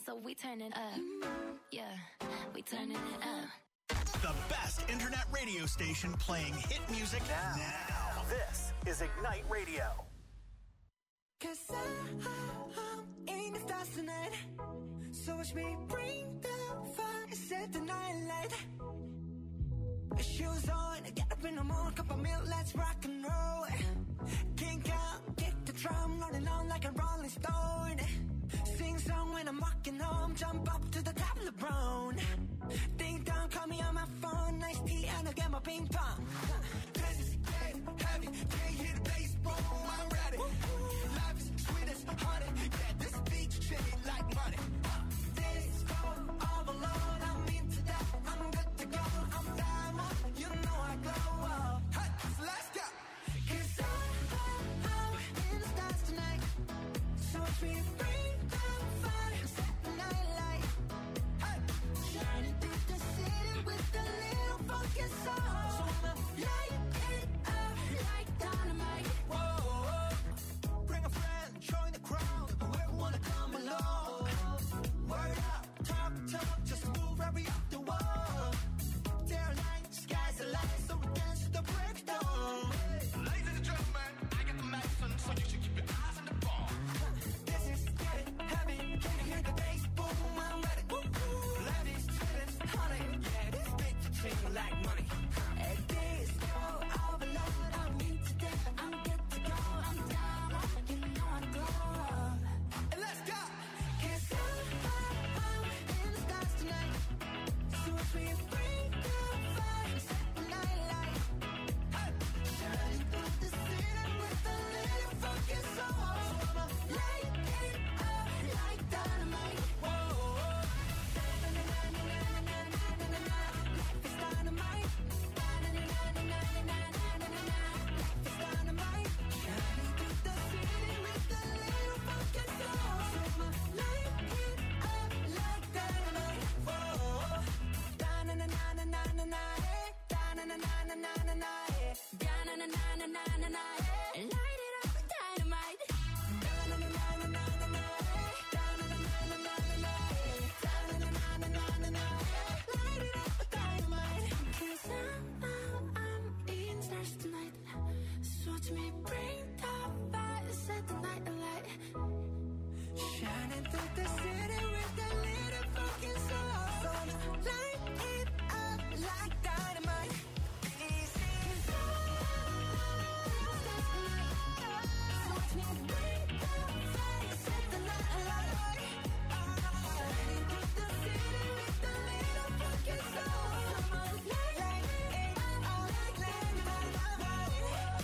so we turning up. Yeah, we turning it up. The best internet radio station playing hit music now. This is Ignite Radio. 'Cause I'm in the stars tonight. So watch me bring the fire, set the night light. Shoes on, get up in the morning, cup of milk, let's rock and roll. Kink out, kick the drum, rolling on like a rolling stone. Sing song when I'm walking home, jump up to the top of the brown. Ding dong, call me on my phone, nice tea and I'll get my ping pong. This is getting heavy, can't hear the bass, boom, I'm ready. Life is sweet as honey, yeah, this beach shit like money. This go all alone, I'm into that, I'm good to go, I'm diamond, you know I glow up. Hey, so let's go. 'Cause I'm in the stars tonight, so watch me bring the fire, set the night light. Hey, shining through the city with a little funky soul. So I'ma light it up like dynamite. Whoa, bring a friend, join the crowd, whoever wanna come along. Word up, talk, just move right up the wall. They're like, sky's the limit, so we dance to the break of dawn. Ladies and gentlemen, I got the medicine, so you should keep your eyes on the ball. This is getting heavy, can you hear the bass? Boom, I'm ready. Ladies, chillin', honey, yeah, this bitch sing like money. And this go all alone, I'm into that, I'm good to go, I'm down, you know I glow. And let's go. 'Cause I'm in the stars tonight, so if we bring the fire, set the night light. Hey, shining through the city with a little funky soul. So I'ma light it up like dynamite. Whoa, life is dynamite. Life is dynamite. Shining through the city with a little funky soul. So I'ma light it up like dynamite. Whoa, da-na-na-na-na-na-na, da-na-na-na-na-na-na, da-na-na-na-na-na-na, light it up with dynamite. Da-na-na-na-na-na-na, da-na-na-na-na-na-na, da-na-na-na-na-na-na, light it up with dynamite. 'Cause I'm in stars tonight, so watch me bring the fire, set the night alight. Shining through the city with a little fucking soul. So light it up like dynamite. Easy. 'Cause I'm in stars tonight, so watch me bring the fire, set the night alight. Shining through the city with a little fucking soul. So light it up like dynamite.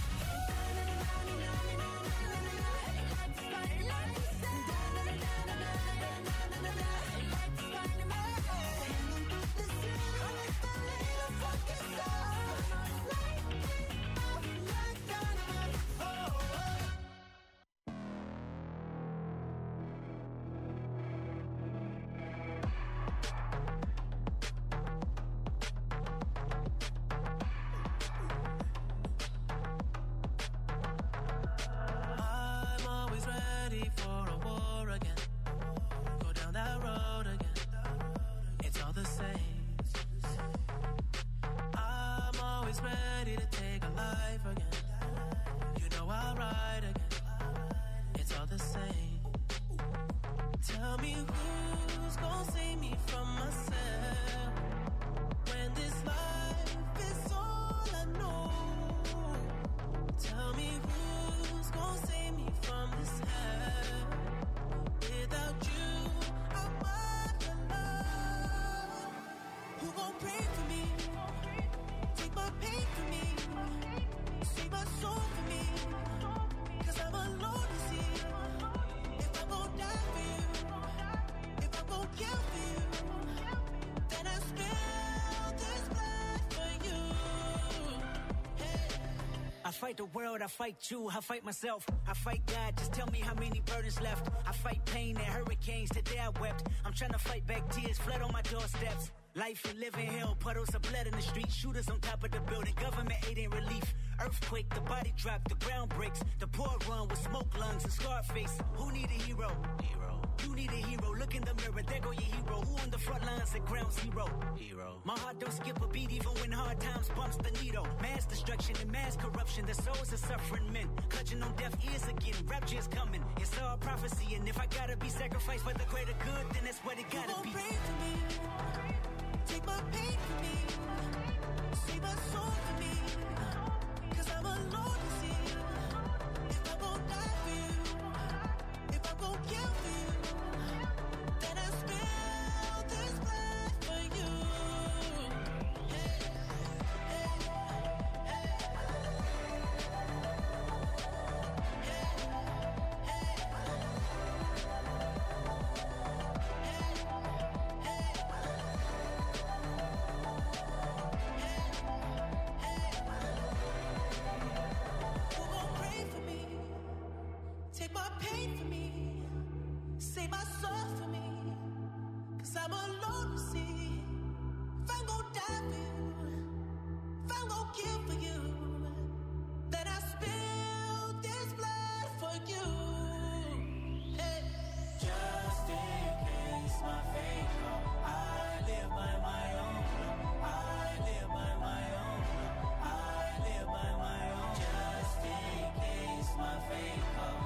I'm always ready for a war again. Go down that road again. It's all the same. I'm always ready to take a life again. You know I'll ride again. It's all the same. Tell me who's gonna save me from myself when this life is all I know. Tell me who's gonna save me from this hell. Without you, I'm alone. Who gon' pray for me? Take my pain for me. Save my soul for me. 'Cause I'm alone to see. If I'm gon' die for you, if I'm gon' kill for you, then I spill this blood for you. Hey. I fight the world, I fight you, I fight myself, I fight God, just tell me how many burdens left. I fight pain and hurricanes, today I wept. I'm trying to fight back tears, flood on my doorsteps. Life and living hell, puddles of blood in the street, shooters on top of the building, government aid ain't relief. Earthquake, the body drop, the ground breaks, the poor run with smoke lungs and scarred face. Who need a hero? You need a hero. Look in the mirror, there go your hero. Who on the front lines at ground zero? My heart don't skip a beat even when hard times bumps the needle. Mass destruction and mass corruption, the souls of suffering men clutching on deaf ears again. Rapture's coming, it's all prophecy, and if I gotta be sacrificed for the greater good, then that's what it gotta be. Pray for me. Take my pain for me. Save my soul for me. 'Cause I'm alone to see. If I won't die for you, if I won't kill for you, then I spill this blood for you. Hey, hey, hey. Take my pain for me, save my soul for me, 'cause I'm alone to see. If I'm gon' die for you, if I'm gon' kill for you, then I spill this blood for you. Hey. Just in case my fate come, I live by my own. I live by my own. I live by my own. Just in case my fate come.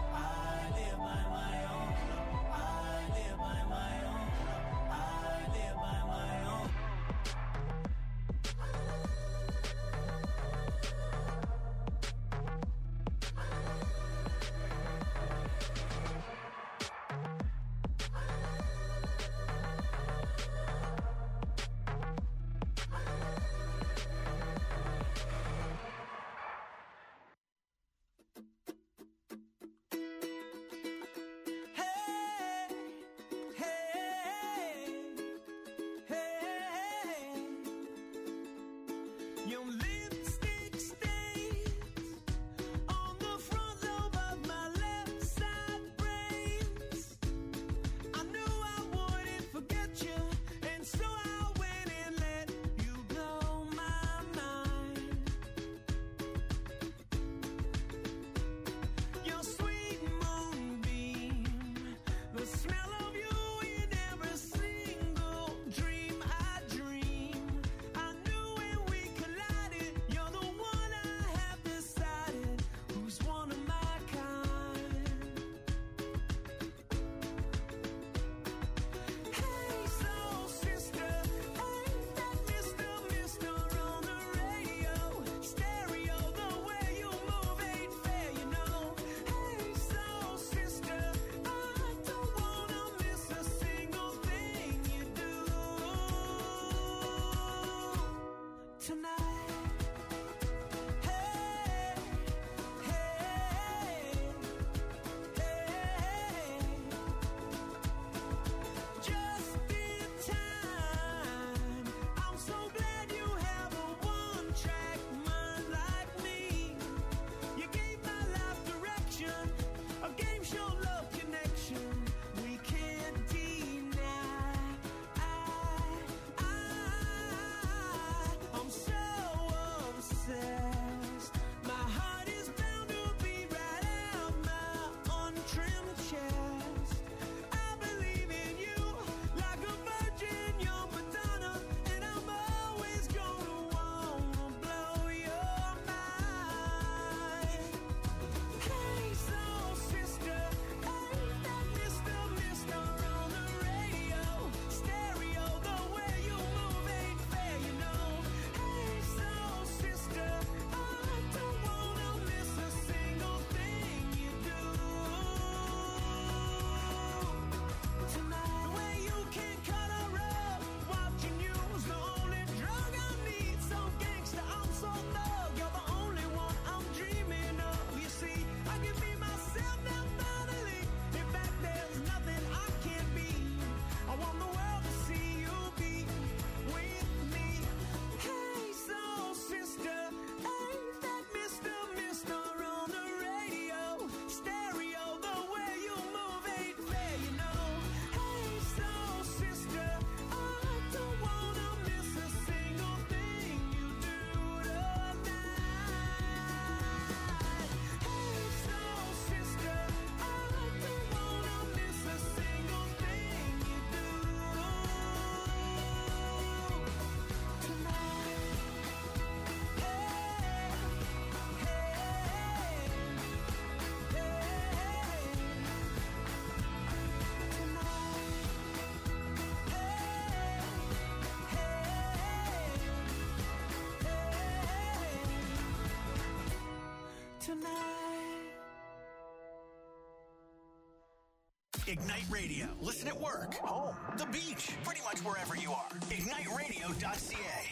Ignite Radio. Listen at work, home, the beach, pretty much wherever you are. IgniteRadio.ca.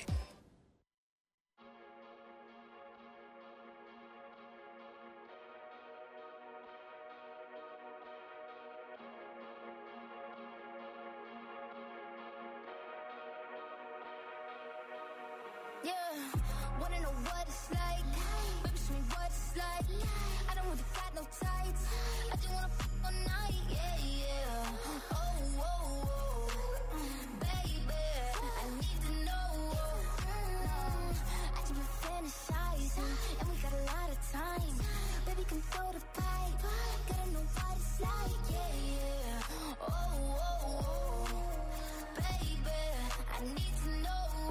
Yeah, wanna know what it's like? Baby, show me what it's like. I don't really got no tights. I just wanna f*** all night, yeah, yeah. Oh, oh, oh, baby, I need to know. I just been fantasizing, and we got a lot of time. Baby, come throw the pipe. Gotta know what it's like, yeah, yeah. Oh, oh, oh, baby, I need to know.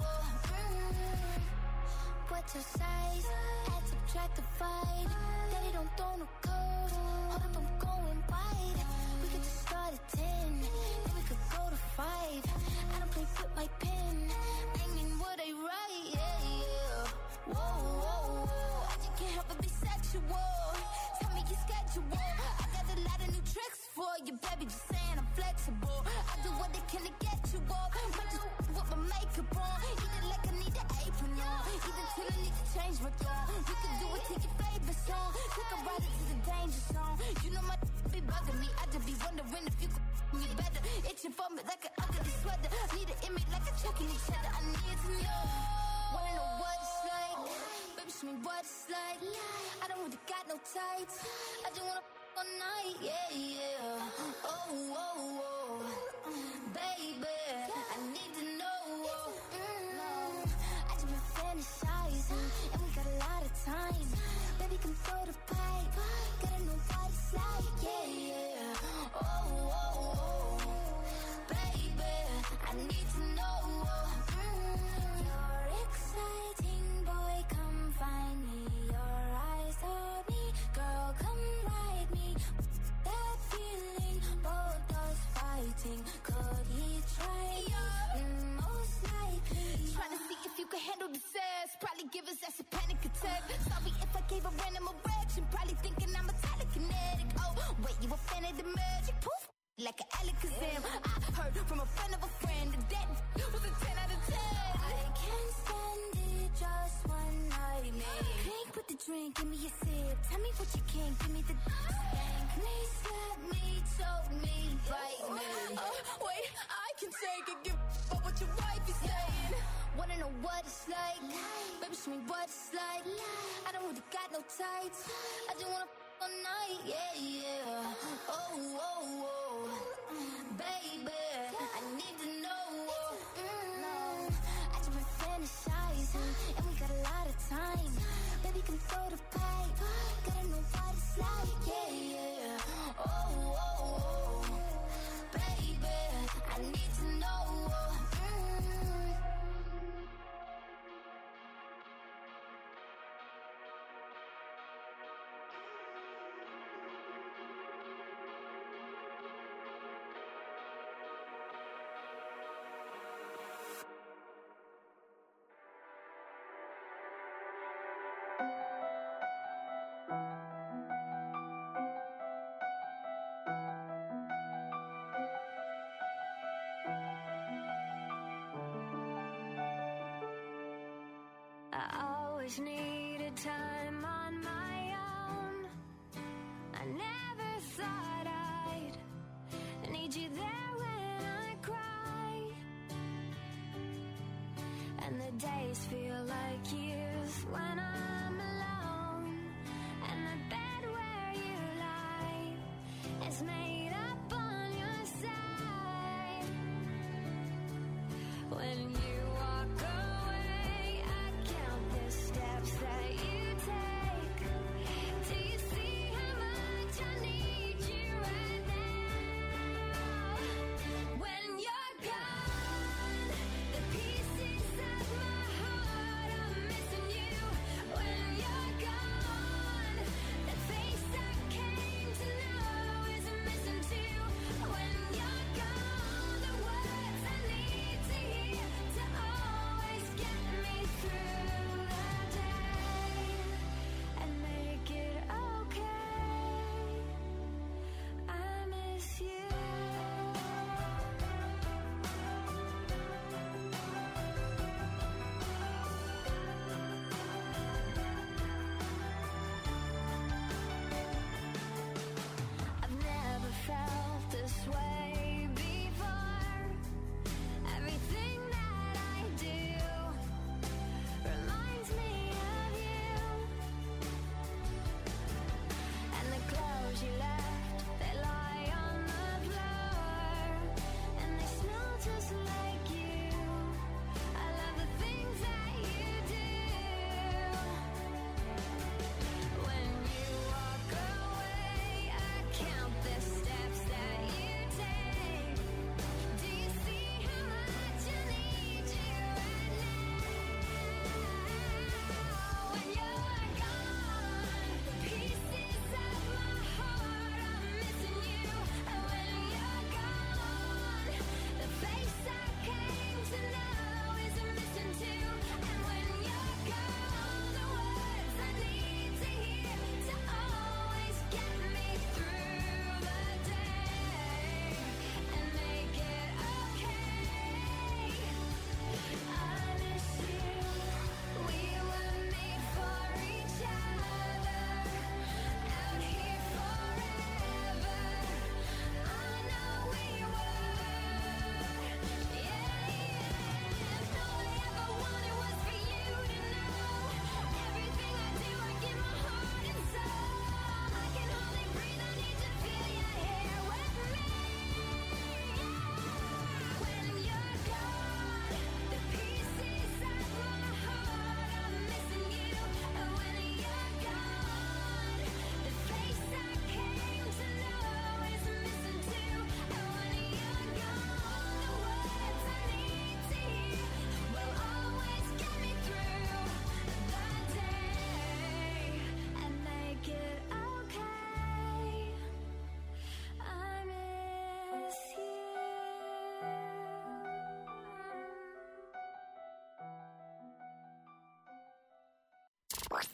What's your size? Add, subtract, divide. Daddy don't throw no code. Hold up, I'm going wide. We could just start at 10, then we could go to 5. I don't play with my pen. I mean what I write, yeah, yeah. Whoa, whoa, whoa. I just can't help but be sexual. Tell me your schedule. I got a lot of new tricks for you, baby. Just saying I'm flexible. I do what I can to get you up. Might just with my makeup on. Either like I need an apron on. Either till I need to change my tone. We can do it to your favorite song. Take a ride into the danger zone. You know my be bugging me. I just be wondering if you could me better. Itching for me like an ugly sweater. Need an image like a checking each other. I need to know. Wanna know what it's like? Baby, show me what it's like. I don't really got no tights. I just wanna all night, yeah, yeah. Oh, oh, oh, baby, I need to know. I just been fantasizing, and we got a lot of time. Baby, come throw the pipe. Gotta know what it's like, yeah, yeah. Oh, oh, oh, baby, I need to know. You're exciting, boy, come find me. Your eyes on me, girl, come ride me. That feeling, both us fighting. Could he try you? Most likely. Trying to see if you can handle the sass. Probably give us that's a panic attack. Sorry if I gave a random erection. Probably thinking I'm a telekinetic. Oh, wait, you a fan of the magic? Poof, like an Alakazam. I heard from a friend of a friend that was a 10 out of 10. I can't stand it, just one night, man. Drink with the drink, give me a sip. Tell me what you can, give me the spank me, slap me, choke me, bite me. Wait, I can take it, give up what your wife is saying. Wanna know what it's like? Baby, show me what it's like. I don't really got no tights. I just wanna all night, yeah, yeah. Oh, oh, oh, baby, I need to know. I just been fantasizing, and we got a lot of time. Baby, come throw the pipe. Gotta know what it's like, yeah, yeah. Oh, oh, oh, baby, I need to know. I always needed time on my own. I never thought I'd need you there when I cry. And the days feel like years when I'm alone. And the bed where you lie is made up on your side. When you walk away, I count the steps that you take. Do you see how much I need you right now? When you're gone, the pieces of my heart are missing you. When you're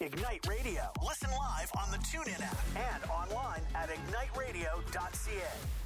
Ignite Radio. Listen live on the TuneIn app and online at igniteradio.ca.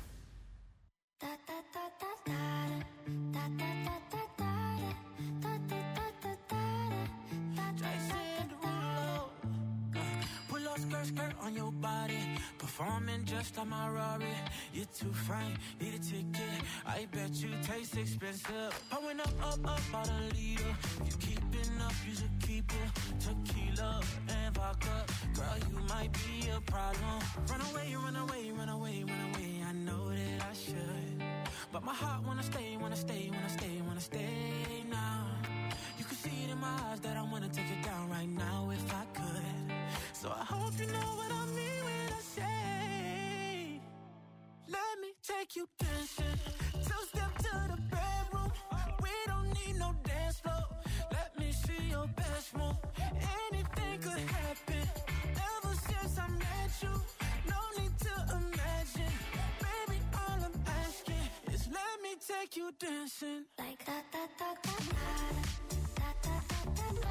Pull up skirt on your body. Performing just on my Rari. You're too fine, need a ticket. I bet you taste expensive. Pouring up about a liter. If you keeping up, you should keep it. Tequila and vodka. Girl, you might be a problem. Run away, run away, run away, run away. I know that I should, but my heart wanna stay, wanna stay, wanna stay, wanna stay now. You can see it in my eyes that I wanna take it down right now if I could. So I hope you know what I mean when I say, let me take you dancing. Two-step to the bedroom. We don't need no dance floor. Let me see your best move. Anything could happen. Ever since I met you, no need to imagine. Baby, all I'm asking is let me take you dancing. Like da da da da da da da da da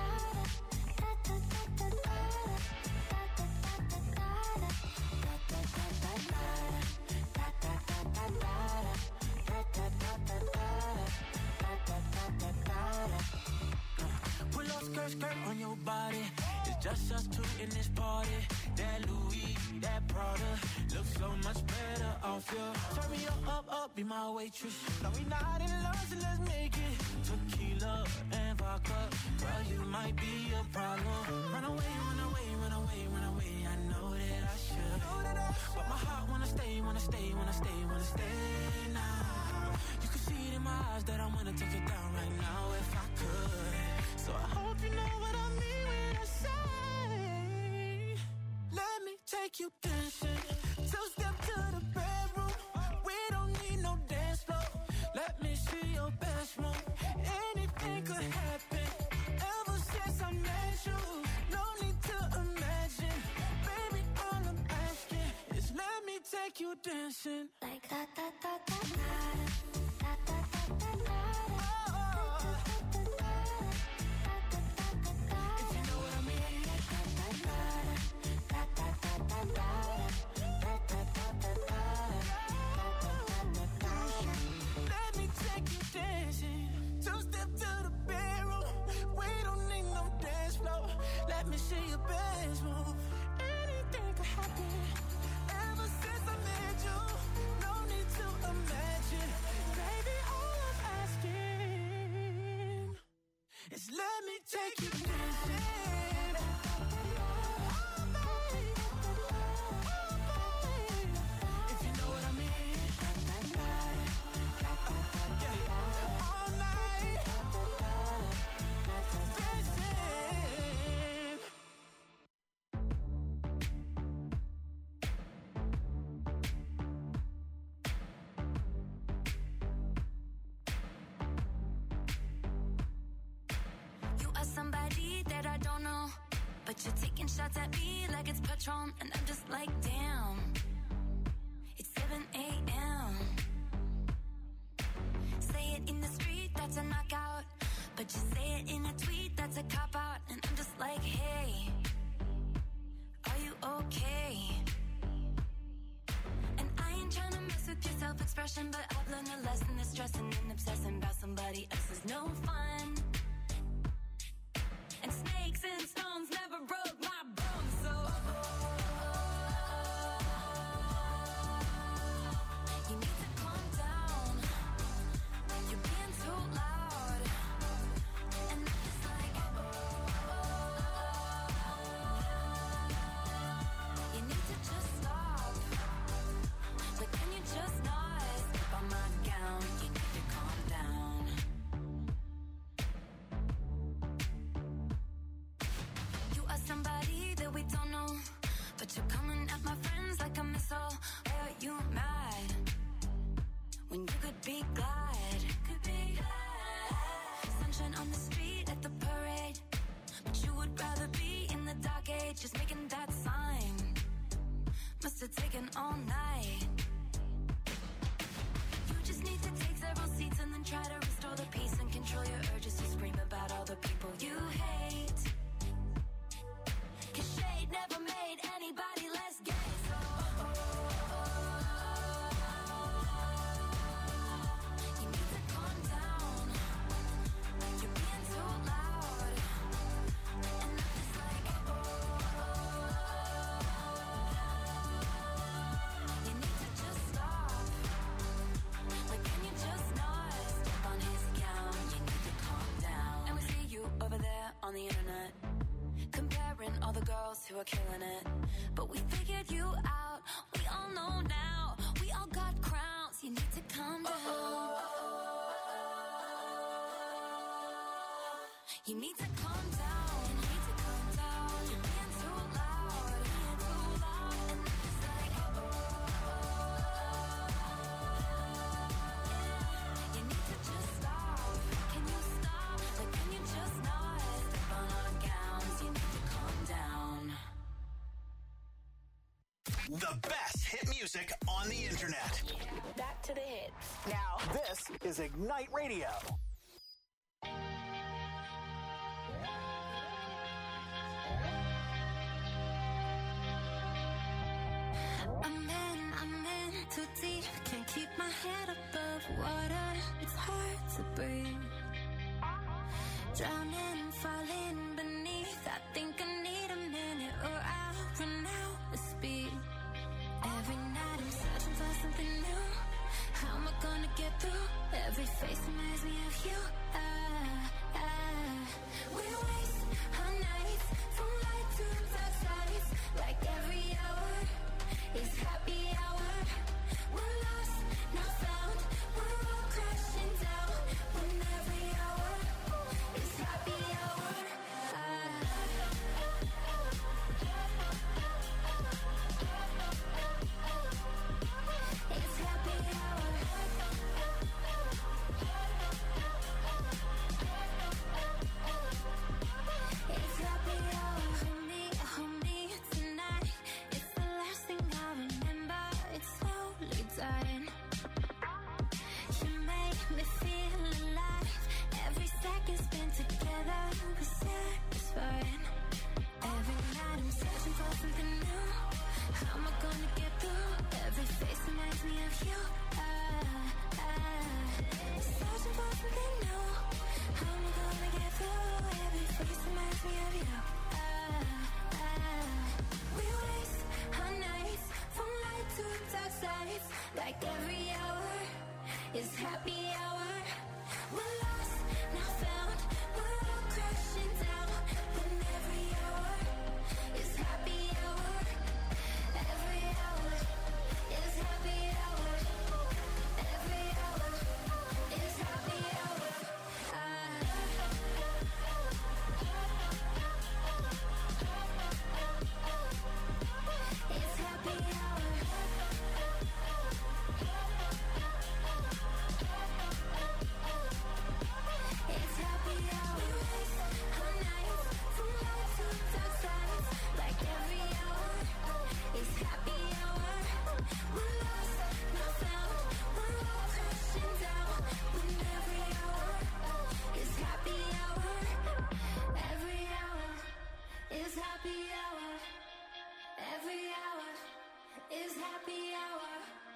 Pull up skirt on your body. It's just us two in this party. That Louis, that Prada looks so much better off you. Turn me up, be my waitress. No, we not in love, so let's make it. Tequila and vodka. Girl, you might be a problem. Run away, run away, run away, run away. I know that I should, but my heart wanna stay, wanna stay, wanna stay, wanna stay now. You can see it in my eyes that I wanna take it down right now if I could. So I hope you know what I mean when I say, let me take you dancing. Two-step to the bedroom. We don't need no dance floor. Let me see your best move. Anything could happen. Ever since I met you, no need to imagine. Baby, all I'm asking is let me take you dancing. like da da da da da da da da da da. If you know what I mean. Let me take you dancing. Two-step to the bedroom. We don't need no dance floor. Let me see your best move. Anything could happen. Ever since I met you, no need to imagine. Baby, all I'm asking is let me take you dancing. If you know what I mean. Yeah. All night. Dancing. You are somebody that I don't know, but you're taking shots at me like it's Patron, and I'm just like, damn. It's 7 a.m. Say it in the street, that's a knockout, but you say it in a tweet, that's a cop-out, and I'm just like, hey, are you okay? And I ain't trying to mess with your self-expression, but I've learned a lesson that stressing and obsessing about somebody else is no fun. And snakes and stones never broke my bones, so you need to calm down. You're being too loud, and I'm just like, you need to just stop. Like, can you just not step on my gown? You need to calm down. You are somebody that we don't know, but you're coming at my friends like a missile. Why are you mad when you could be glad? Could be glad. Sunshine on the street at the parade, but you would rather be in the dark age, just making that sign. Must have taken all night. You just need to take several seats and then try to restore the peace and control your urges to scream about all the people you hate. were killing it. But we figured you out, we all know now. We all got crowns, you need to calm down. You need to calm down, you need to calm down. You're being too loud, and it's like, you need to just stop. Can you stop? Like, can you just not step on our gowns? You need to calm down. The best hit music on the internet. Back to the hits. Now, this is Ignite Radio. I'm in too deep. Can't keep my head above water. It's hard to breathe. Drowning, falling beneath. I think I need a minute or I'll run out of speed. Every night I'm searching for something new. How am I gonna get through? Every face reminds me of you. We waste our nights from light to dark sides. Like every hour is happy hour. We're lost, not found. We're all crashing down. When every hour is happy hour. It's happy hour. It's happy hour. Hold me tonight. It's the last thing I remember. It's slowly dying. You make me feel alive. Every second spent together was satisfying. Every night I'm searching for something new. How am I gonna get through? Every face reminds me of you. Searching for something new. How am I gonna get through? Every face reminds me of you. We waste our nights from light to dark sides. Like every hour is happy hour. We're lost, now found. We're all crashing down. When every hour is happy hour. Every hour is happy hour. Every hour is happy hour. It's happy hour. It's happy hour. We waste our nights from light to dark sides. Like every hour is happy hour. We're lost, not found. We're all crashing down. When every hour is happy hour. Every hour is happy hour. Every hour is happy hour.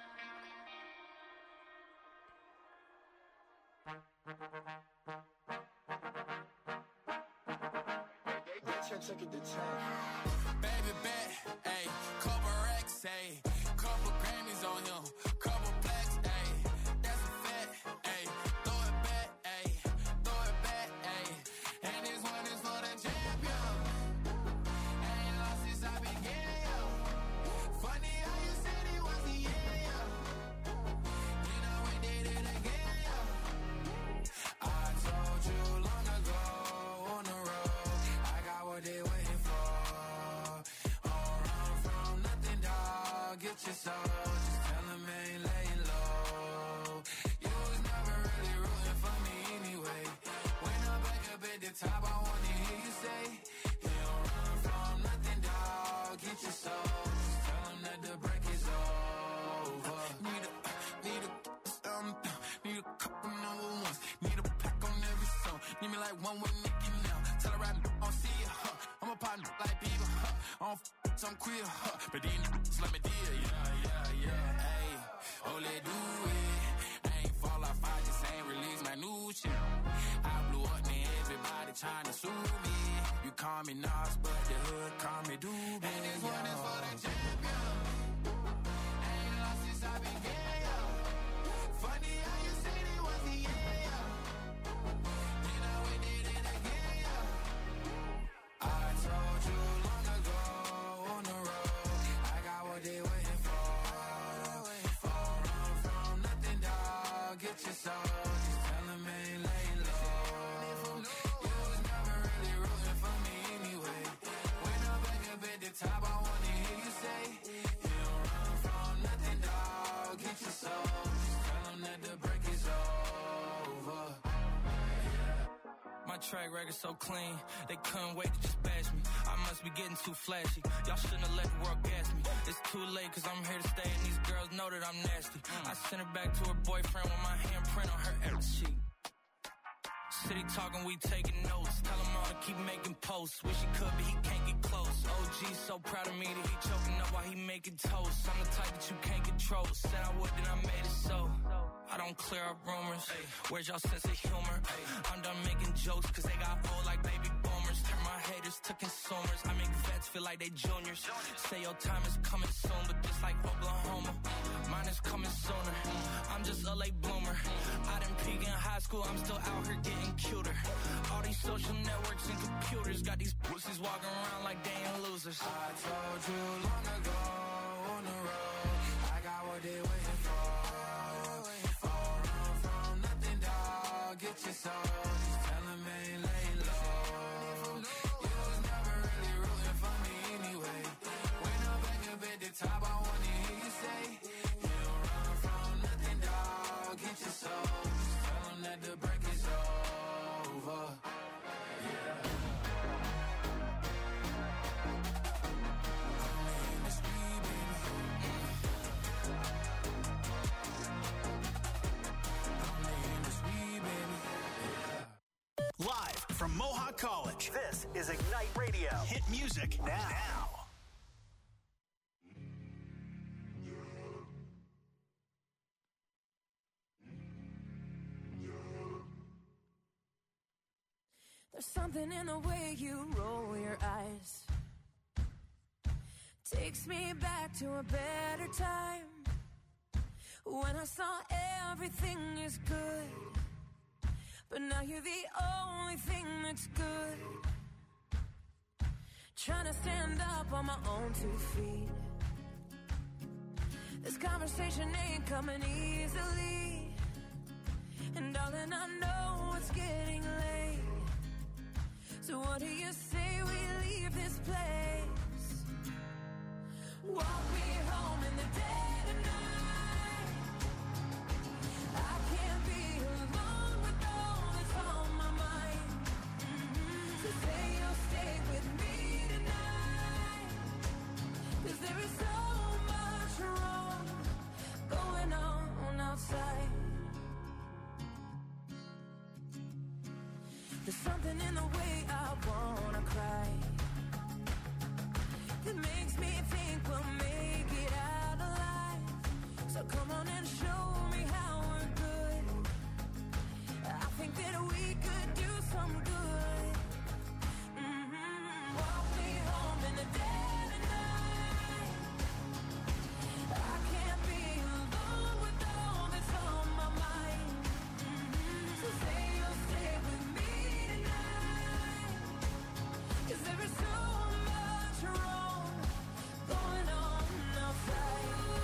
Baby bet, ayy, couple racks, ayy, couple Grammys on him, couple plaques, ayy, that's a fact, ayy, throw it back, ayy, ayy, and this one is for the champion. Ain't lost since I began, yo. Funny how you said it was the end, yo. Then I went did it again, yo. I told you long ago on the road, I got what they waiting for. Don't run from nothing, dog. Get your soul. Just tell them ain't laying low. You was never really rooting for me anyway. When I'm back up at the top, I wanna hear you say, you don't run from nothing, dog. Get your soul. Just tell them that the break is over. Need a couple number ones. Need a pack on every song. Need me like one with Nicki now. Tell her right now, I'll see ya. I'm a partner like Bieber. I don't I'm queer. But then let me deal. Yeah. Hey, oh, let do it. I ain't fall off. I just ain't release my new shit. I blew up and everybody trying to sue me. You call me Nas, but the hood call me Doobie. And this one is for the champion. Ain't lost since I began, yo. Funny how you said it was the end, yo. Then I went did it again, yo. I told you long ago get your soul. Just tell him ain't laying low. You was never really rooting for me anyway. When I'm back up at the top, I wanna hear you say, you don't run from nothing, dog. Get your soul. Just tell him that the break is over. My track record so clean, they couldn't wait to just bash me. I must be getting too flashy. Y'all shouldn't have let the world gas me. It's too late cause I'm here to stay and these girls know that I'm nasty. I sent her back to her boyfriend with my handprint on her every sheet. City talking, we taking notes. Tell him all to keep making posts. Wish he could, but he can't get close. OG so proud of me that he choking up while he making toast. I'm the type that you can't control. Said I would, then I made it so. I don't clear up rumors. Where's y'all sense of humor? I'm done making jokes cause they got old like baby boomers. Turn my haters to consumers. I make vets feel like they juniors. Say your time is coming soon, but just like Oklahoma, mine is coming sooner. I'm just a late bloomer. I didn't peak in high school, I'm still out here getting cuter. All these social networks and computers got these pussies walking around like they ain't losers. I told you long ago on the road, I got what they waiting for. Run from nothing, dog. Get your soul. Just tell him ain't laying low. You was never really rooting for me anyway. When I'm back up at the top, I wanna hear you say, you don't run from nothing, dog. Get your soul. Just tell him that the break is over. Live from Mohawk College, this is Ignite Radio. Hit music now. There's something in the way you roll your eyes. Takes me back to a better time, when I saw everything is good. But now you're the only thing that's good. Trying to stand up on my own 2 feet. This conversation ain't coming easily. And darling, I know it's getting late. So what do you say we leave this place? Walk me home in the dead of night. I can't be alone with all that's on my mind. So say you'll stay with me tonight. 'Cause there is so much wrong going on outside. There's something in the way I wanna cry that makes me think we'll make it out alive. So come on and show me how we're good. I think that we could do some good. Walk me home in the dead of night. I can't be alone with all that's on my mind. So say you'll stay with me tonight. 'Cause there is so much wrong going on outside.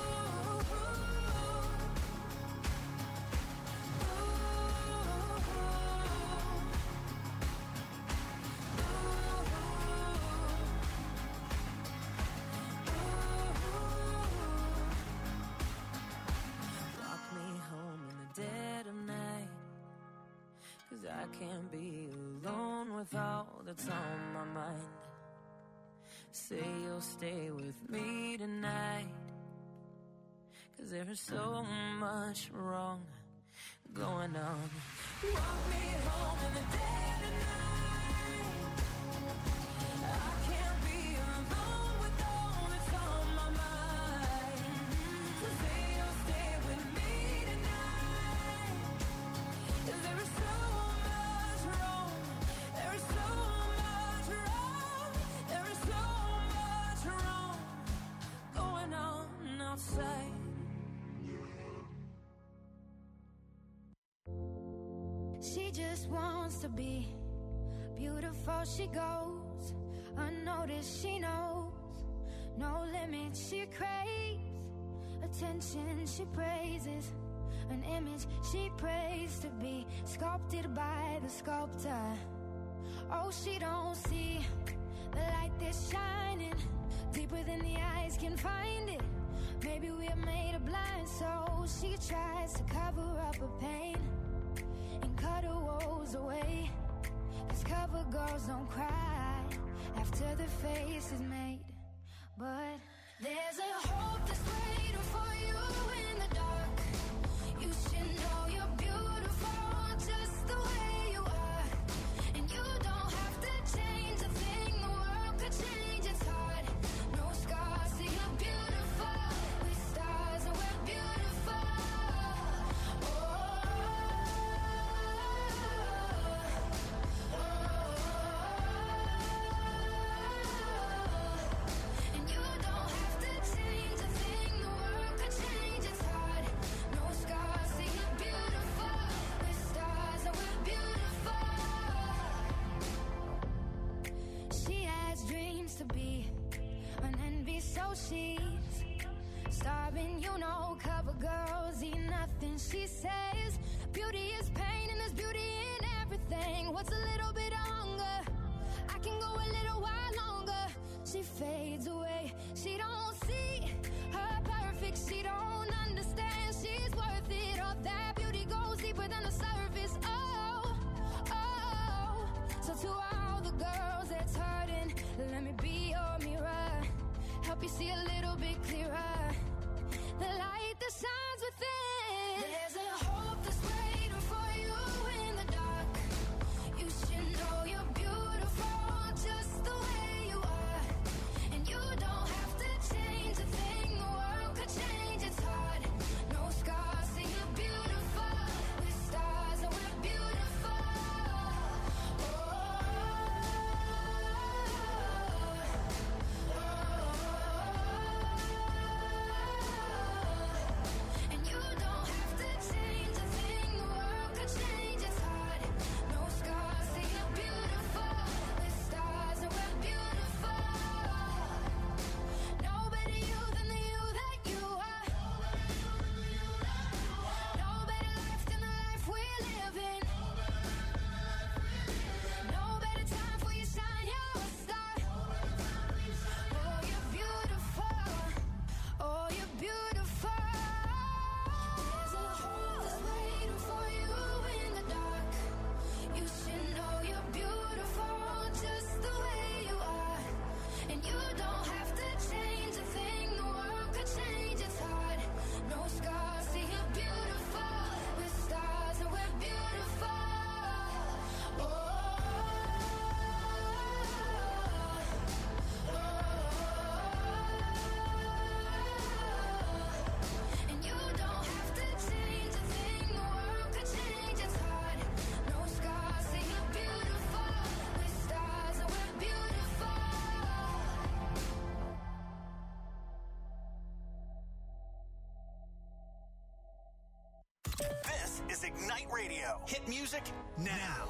Walk me home in the dead of night. 'Cause I can't be alone with all that's on my mind. Say you'll stay with me tonight. 'Cause there is so much wrong going on. Walk me home in the dead of night. I can't be alone with all that's on my mind. So say you'll stay with me tonight. 'Cause there is so much wrong. There is so much wrong. There is so much wrong going on outside. She just wants to be beautiful. She goes unnoticed. She knows no limits. She craves attention. She praises an image. image she prays to be sculpted by the sculptor. Oh, she don't see the light that's shining deeper than the eyes can find it. Maybe we're made of blind, so she tries to cover up her pain and cut her woes away. 'Cause cover girls don't cry after their face is made. But there's a hope that's waiting for you in the dark. You should know you're beautiful just the way you are. And you don't have to change a thing, the world could change, it's hard. No scars, see you're beautiful. We're stars and we're beautiful. And you don't have to change a thing, the world could change, it's hard. No scars, see you're beautiful. We're stars and we're beautiful. She has dreams to be an envy, so she's starving, you know. Cover girls eat nothing, she says. Beauty is pain and there's beauty in everything. What's a little bit of hunger? I can go a little while longer. She fades away, she don't see her perfect, she don't understand she's worth it. All that beauty goes deeper than the surface. Oh, oh. So to all the girls that's hurting, let me be your mirror, help you see a little bit clearer, the light that shines within. There's a hope that's waiting for you in the dark. You should know you're beautiful just the way you are. And you don't have to change a thing, the world could change, it's hard. No scars, see you're beautiful. We're stars and we're beautiful. And you don't have to change a thing, the world could change, it's hard. No scars, see you're beautiful. We're stars and we're beautiful. No better you than the you that you are. No better life than the life we're living. No better time for you shine, you're a star. Oh, you're beautiful. Oh, you're beautiful. There's a hope that's waiting for you in the dark. You should know you're beautiful just the way you are. And you don't have to change a thing, the world could change, it's hard. No scars, see you're beautiful. We're stars and we're beautiful. And you don't have to change a thing, the world could change, it's hard. No scars, see you're beautiful. We're stars and we're beautiful. This is Ignite Radio. Hit music now.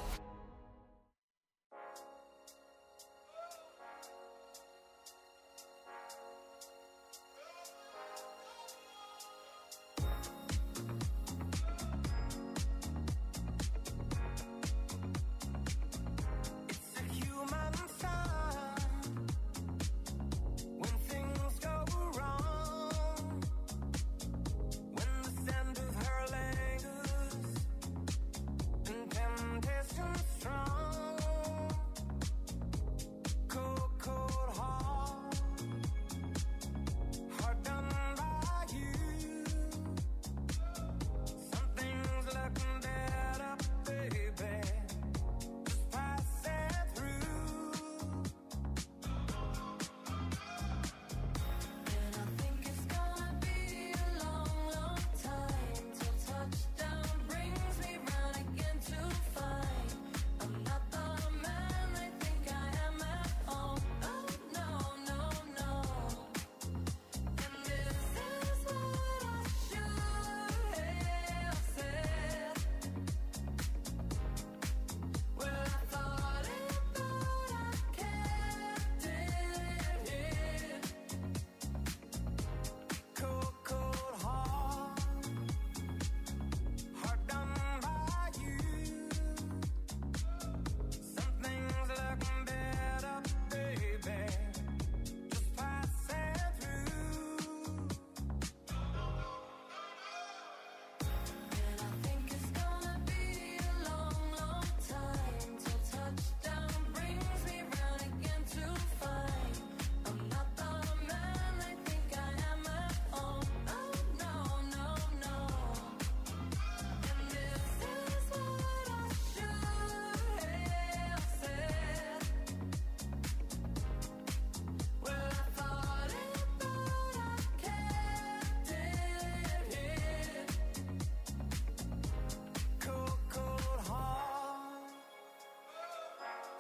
It's a human sign when things go wrong, when the scent of her lingers and temptation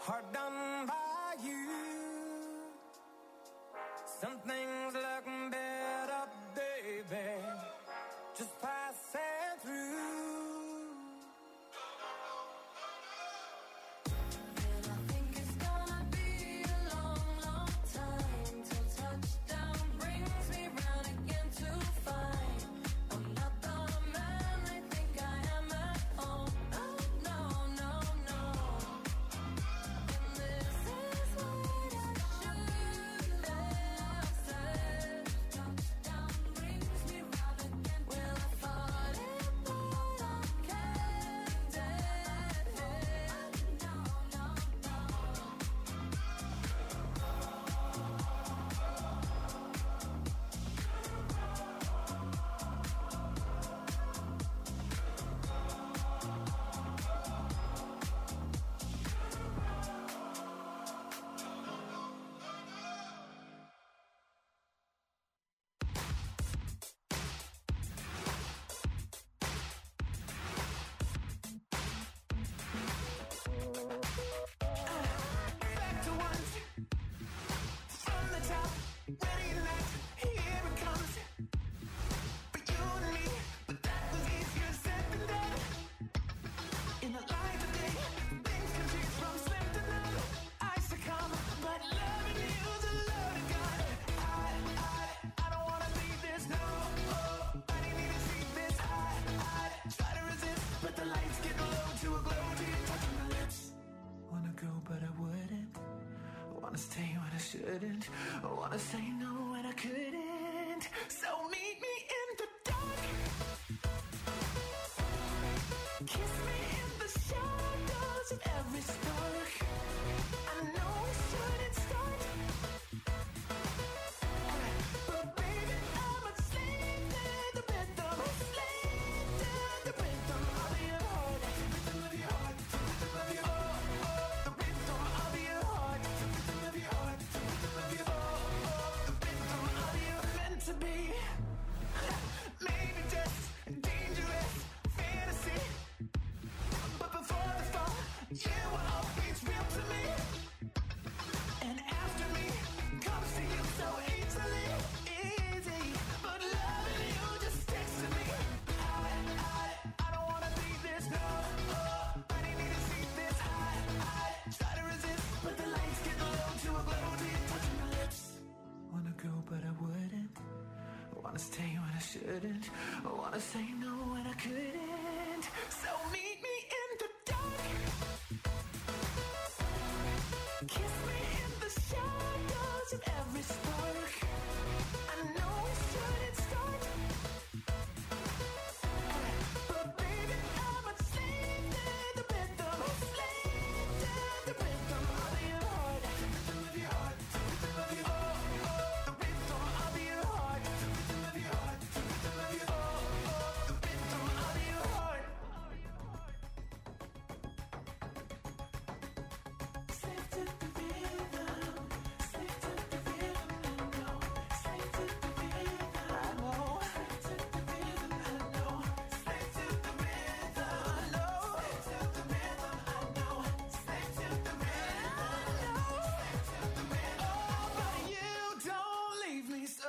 hard done by you. Some things look better, baby, just passing through. And I think it's gonna be a long, long time till touchdown brings me round again to find I'm not the man I think I am at home. Oh, no, no, no. And this is what I should have said. Touchdown brings me round again. Well, I thought it, but I can't dead head. No, no, no. Back to once, from the top, ready and left, here it comes. For you and me, but that was easier said than done. In the light of day, things can change from slim to none. I succumb, but loving you's a loaded gun. I don't wanna leave this, no. I didn't even see this. I try to resist, but the lights get low to a glow till you're touching my lips. Wanna go, but I wouldn't. Wanna stay when I shouldn't. Wanna say no when I couldn't. So meet me in the dark. Kiss me in the shadows of every spark. I know we shouldn't start, but baby, I'm a slave to the rhythm. Slave to the rhythm of your heart. Rhythm of your heart. Rhythm of your heart. The rhythm of your heart. Rhythm of your heart. Rhythm of your heart. The rhythm of your meant to be. Maybe just dangerous fantasy, but before the fall, you were always real to me. And after me comes to you so easily, easy. But loving you just sticks to me. I don't wanna leave this, no. I didn't need to see this. I try to resist, but the lights get low to a glow till you're touching my lips. Wanna go, but I wouldn't. Wanna stay when I shouldn't. Wanna say no when I couldn't. So meet me in the dark. Kiss me in the shadows of every spark. I know we shouldn't start, but baby, I'm a slave to the rhythm. Slave to the rhythm of your heart. Rhythm of your heart. Rhythm of your heart. The rhythm of your heart. Rhythm of your heart. Rhythm of your heart. The rhythm of your heart. Slave to the rhythm. Slave to the rhythm. I know. Slave to the rhythm. I know. Slave to the rhythm. I know. Slave to the rhythm. I know. Slave to the rhythm. I know. Slave to the rhythm. I know. Slave to the rhythm. Oh, but you don't leave me so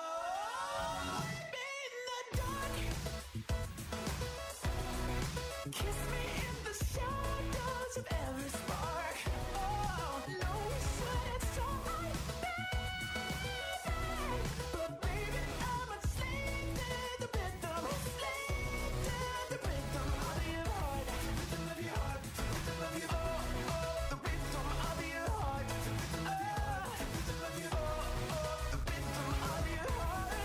in the dark. Kiss me in the shadows of every spark. Oh, no, we shouldn't start, but baby, I'm a slave to the rhythm. Slave to the rhythm of your heart. Rhythm of your heart. Rhythm of your heart. The rhythm of your heart. Rhythm of your heart. Rhythm of your heart. The rhythm of your heart. The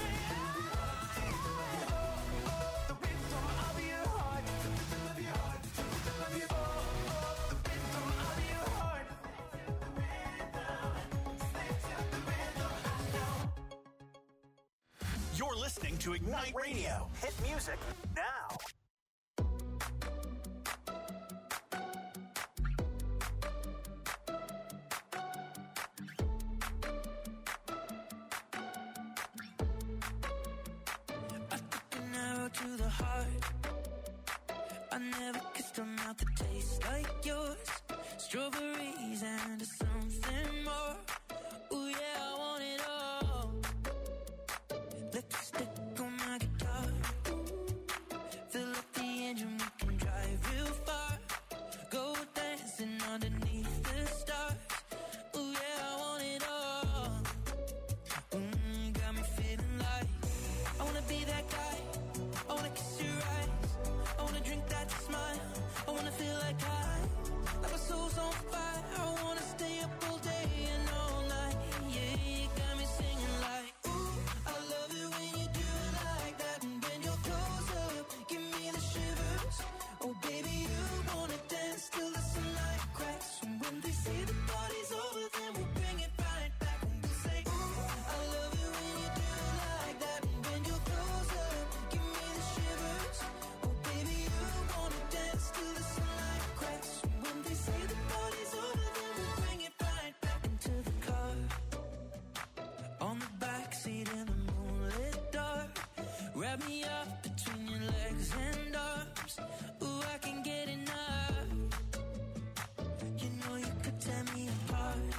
rhythm of your heart. Rhythm of your heart. Rhythm of your heart. The rhythm of your heart. Slave to the rhythm. I know. You're listening to Ignite Radio. Hit music now. I took an arrow to the heart. I I never kissed a mouth that tastes like yours. Strawberries and something more. Ooh yeah, I want it all. Lipstick on my guitar. Fill up the engine, we can drive real far. Go dancing underneath the stars. Ooh yeah, I want it all. Got me feeling like I wanna be that guy. I wanna kiss your eyes. I wanna drink that smile. I wanna feel like like my soul's on fire. I wanna stay up all day and all night. Yeah, you got me singing like, ooh, I love it when you do it like that. And when you're close up, give me the shivers. Oh baby, you wanna dance till the sunlight cracks. And when they say the party's over, then we'll bring it right back. And we'll say, ooh, I love it when you do it like that. And when you're close up, give me the shivers. Oh baby, you wanna dance till the sunlight cracks. When they say the party's over, then we'll bring it right back into the car. On the backseat in the moonlit dark. Wrap me up between your legs and arms. Ooh, I can get enough. You know you could tear me apart.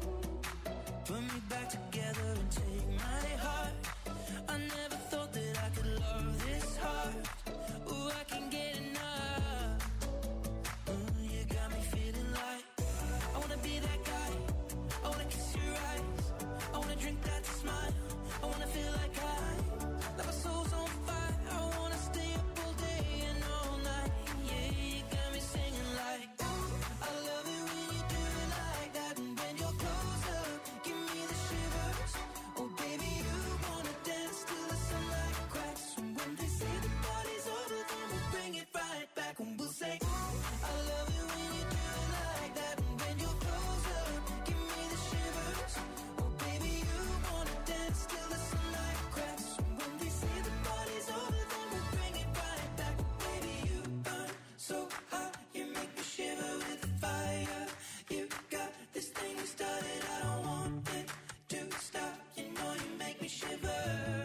Put me back together and take my heart. I never thought that I could love this hard. Ooh, I can get enough. You got me feeling like I wanna be that guy. I wanna kiss your eyes. I wanna drink that smile. I wanna feel like my soul's on fire. I wanna stay up all day and all night. Yeah, you got me singing like, ooh, I love it when you do it like that. And when you're close up, give me the shivers. Oh baby, you wanna dance till the sunlight cracks. And when they say the party's over, then we'll bring it right back. And we'll say, ooh, I love it when you do it like that. And when you're close up, give me the shivers. Oh baby, you wanna dance till the sunlight cracks. And when they say the party's over, then we'll bring it right back. Baby, you burn so hot, you make me shiver with the fire. You got this thing you started, I don't want it to stop. You know you make me shiver.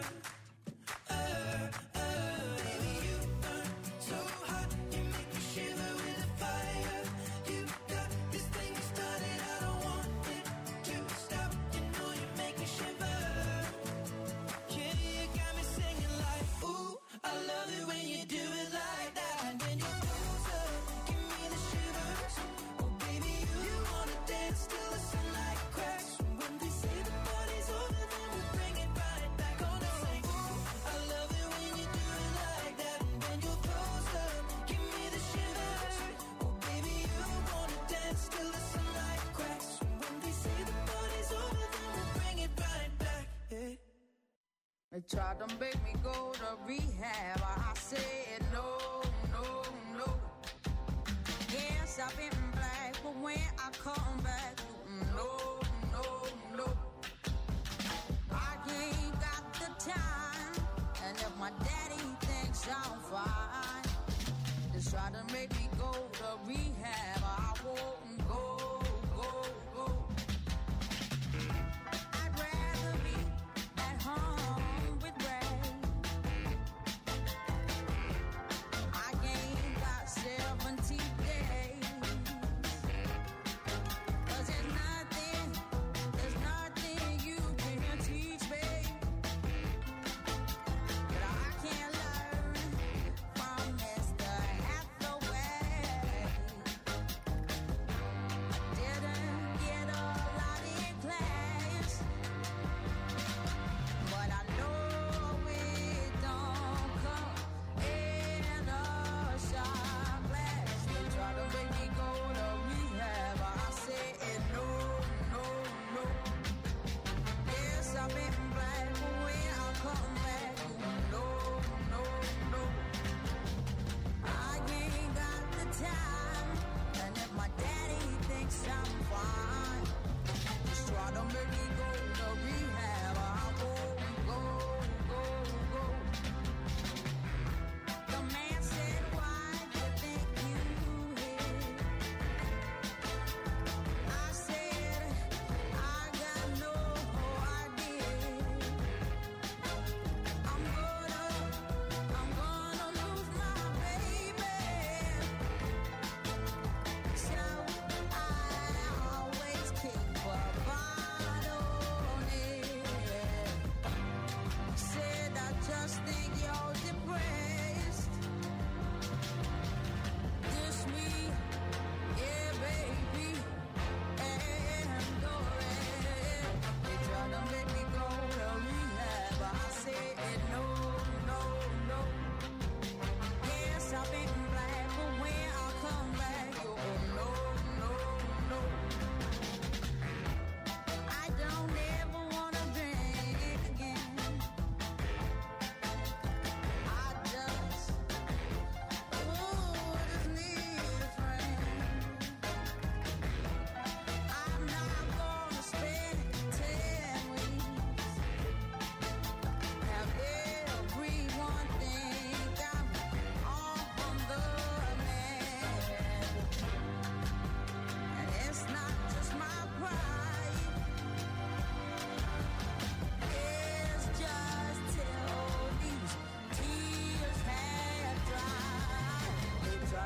Baby, you burn so hot, you make me shiver with the fire. You got this thing you started, I don't want it to stop. You know you make me shiver. Yeah, you got me singing like, ooh, I love it when you do it like that. And when you're close up, give me the shivers. Oh baby, you wanna dance till the sunlight cracks. And when they say the party's over, then we'll bring it right back. Gonna say, ooh, I love it when you do it like that. And when you're close up, give me the shivers. Oh baby, you wanna dance till the sunlight cracks. And when they say the party's over, then we'll bring it right back. Yeah. They tried to make me go to rehab. I said no, no, no. Yes, I've been black, but when I come back, no, no, no. I ain't got the time, and if my daddy thinks I'm fine, they try to make me go to rehab. I won't go, go, go. I'd rather be at home with Ray. I ain't got 70 days. 'Cause there's nothing you can teach me that I can't learn from Mr. Hathaway.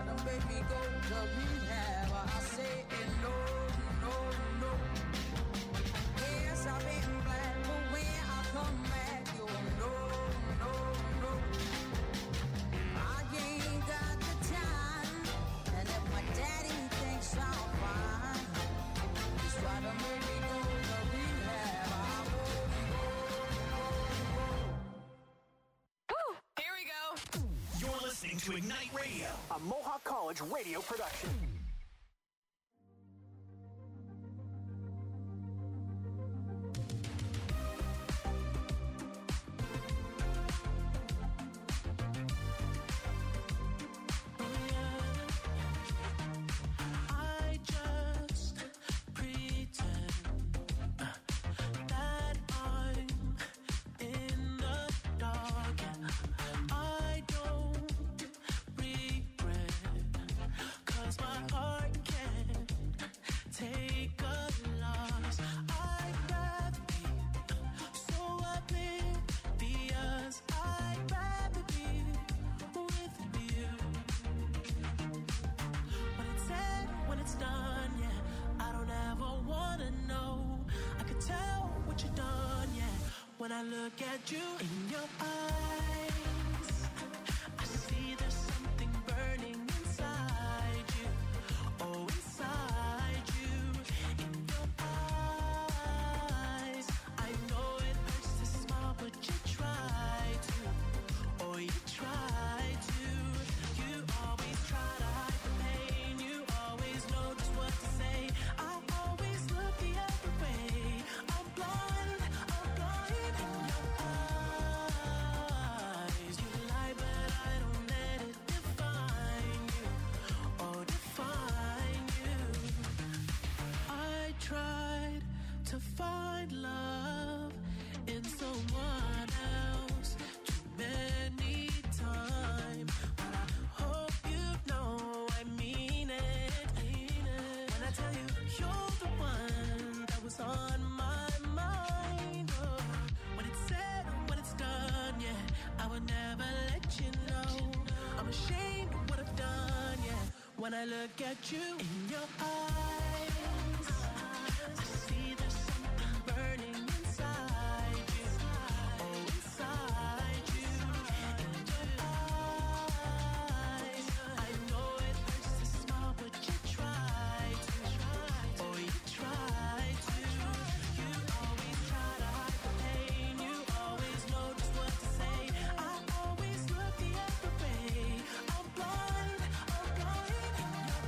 to make me go to rehab. I say no, no, no. Yes, I've been black, but when I come back, you no, no, no. I ain't got the time, and if my daddy thinks I'm fine, he's trying to make me go to rehab. I won't go. Here we go. You're listening to Ignite Radio, a Mohawk College radio production. I just pretend that I'm in the dark, and I don't regret, 'cause my heart can't take a loss. I'd rather be so oblivious. I'd rather be with you. When it's said, when it's done, yeah, I don't ever wanna know. I could tell what you've done, yeah. When I look at you in your eyes, I see there's something burning inside you. Oh, inside you, in your eyes. I know it hurts to smile, but you try to. Oh, you try to. You always try to hide the pain. You always know just what to say. I always look the other way. I'm blind in your eyes. You lie, but I don't let it define you. Oh, define you. I tried to find love in someone else too many times, but I hope you know I mean it. When I tell you you're the one that was on my mind. Oh, when it's said and when it's done, yeah, I would never let you know. I'm ashamed of what I've done, yeah. When I look at you in your eyes, I see there's something burning inside you. Oh, inside you, in your eyes. I know it hurts to smile, but you try to. Oh, you try to. You always try to hide the pain. You always know just what to say. I always look the other way. I'm blind in your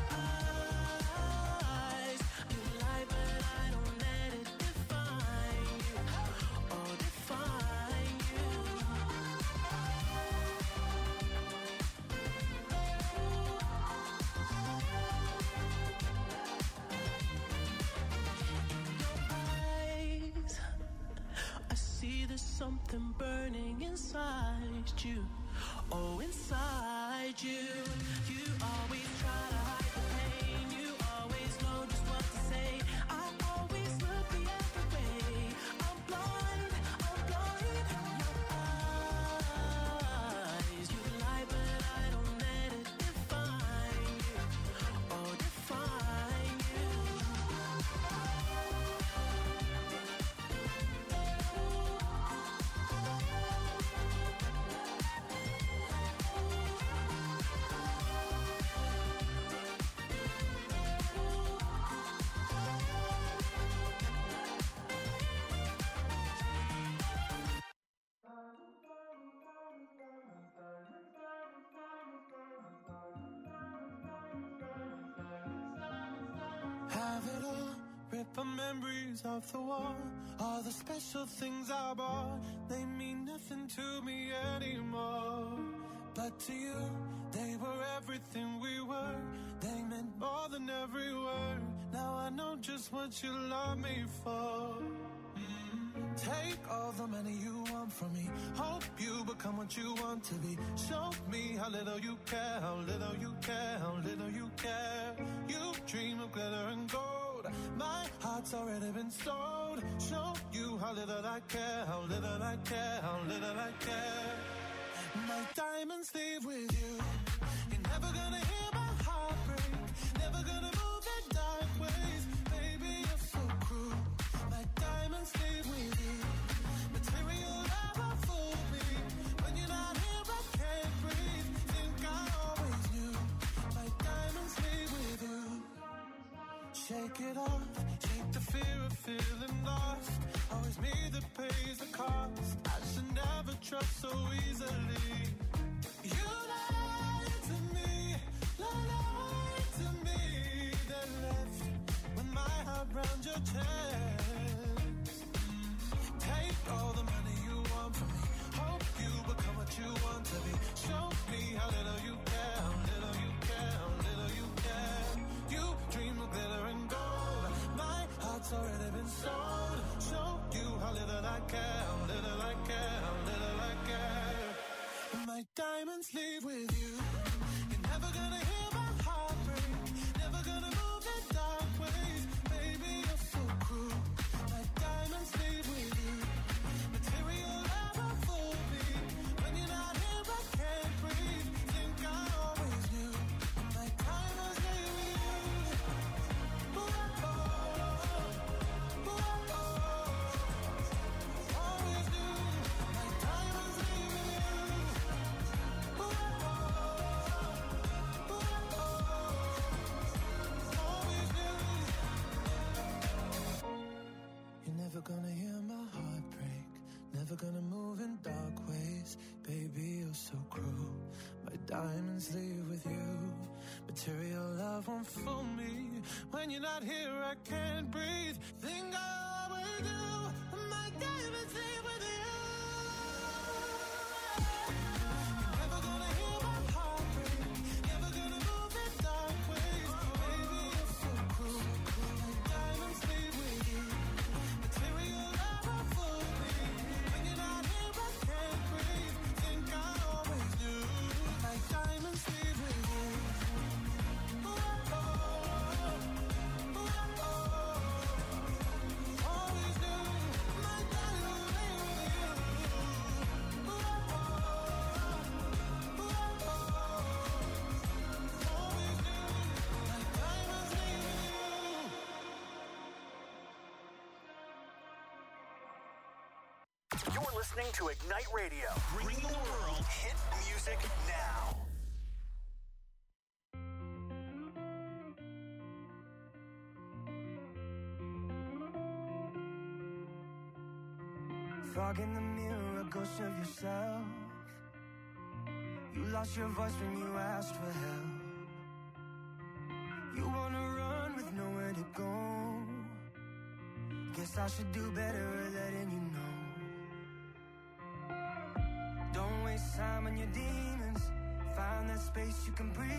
eyes. You lie, but I don't let it define you. Oh, define you. Eyes, I see there's something burning inside you. Oh, inside you. You always try to hide the pain. You always know just what to say. I always look the other way. I'm blind in your eyes. You lie, but I don't let it define you. Oh, define you. Have it all, rip the memories off the wall. All the special things I bought, they mean nothing to me anymore. But to you, they were everything we were. They meant more than every word. Now I know just what you love me for. Take all the money you want from me. Hope you become what you want to be. Show me how little you care, how little you care, how little you care. You dream of glitter and gold. My heart's already been sold. Show you how little I care, how little I care, how little I care. My diamonds leave with you. You're never gonna hear my shake it off. Shake the fear of feeling lost. Always me that pays the cost. I should never trust so easily. You lied to me, lied to me. Then left with my heart round your chest. Take all the money you want from me. Hope you become what you want to be. Show me how little you care, how little you care, how little you care. You dream of glitter and gold. My heart's already been sold. Show you how little I care, how little I care, how little I care. And my diamonds leave with you. You're never gonna hear my heart break. Never gonna move in dark ways. Baby, you're so cruel. My diamonds leave with you. Material never fooled me. When you're not here, I can't breathe. Think I always knew. My diamonds leave with you. Ooh, oh, oh, oh, oh. Always knew. My diamonds leave with you. Ooh, oh, oh, oh, oh. Always knew. You're never gonna hear my heart break. Never gonna move in dark ways. Baby, you're so cruel. My diamonds leave with you. Material love won't fool me. When you're not here, I can't breathe. Think I always do. My diamonds leave with you. You're never gonna hear my heart break. Never gonna move in dark ways. Baby, you're so cruel. My diamonds leave with you. Material love won't fool me. When you're not here, I can't breathe. Think I always knew. My diamonds leave with you. Ooh, oh, oh, ooh, oh, oh. Always knew. My diamonds leave with you. Ooh, oh, oh, ooh, oh, oh. Always knew. My diamonds leave with you. You're listening to Ignite Radio, bringing the world hit music now. Fog in the mirror, a ghost of yourself. You lost your voice when you asked for help. You wanna run with nowhere to go. Guess I should do better at letting you know. Don't waste time on your demons. Find that space you can breathe.